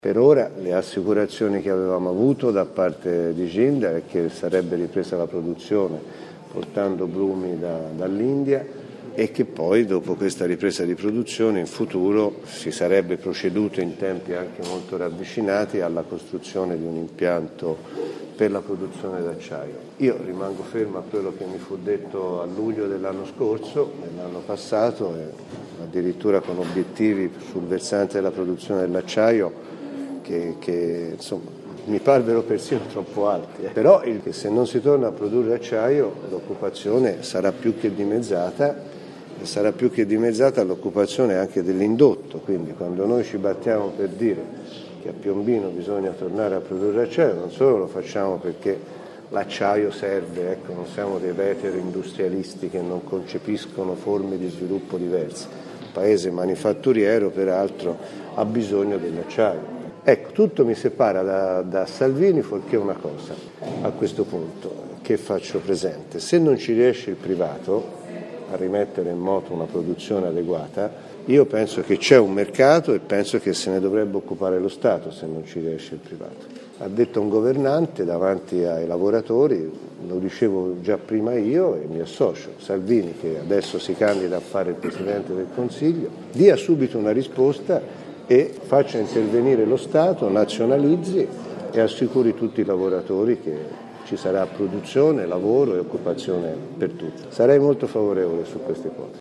Per ora le assicurazioni che avevamo avuto da parte di Jindal è che sarebbe ripresa la produzione portando brumi dall'India e che poi dopo questa ripresa di produzione in futuro si sarebbe proceduto in tempi anche molto ravvicinati alla costruzione di un impianto per la produzione d'acciaio. Io rimango fermo a quello che mi fu detto a luglio dell'anno scorso, nell'anno passato, addirittura con obiettivi sul versante della produzione dell'acciaio che insomma mi parvero persino troppo alti. Però se non si torna a produrre acciaio l'occupazione sarà più che dimezzata e sarà più che dimezzata l'occupazione anche dell'indotto, quindi quando noi ci battiamo per dire che a Piombino bisogna tornare a produrre acciaio non solo lo facciamo perché l'acciaio serve, non siamo dei veteri industrialisti che non concepiscono forme di sviluppo diverse, il paese manifatturiero peraltro ha bisogno dell'acciaio. Tutto mi separa da Salvini fuorché una cosa a questo punto che faccio presente: se non ci riesce il privato a rimettere in moto una produzione adeguata, io penso che c'è un mercato e penso che se ne dovrebbe occupare lo Stato se non ci riesce il privato. Ha detto un governante davanti ai lavoratori, lo dicevo già prima io e mi associo, Salvini, che adesso si candida a fare il Presidente del Consiglio, dia subito una risposta e faccia intervenire lo Stato, nazionalizzi e assicuri tutti i lavoratori che ci sarà produzione, lavoro e occupazione per tutti. Sarei molto favorevole su queste cose.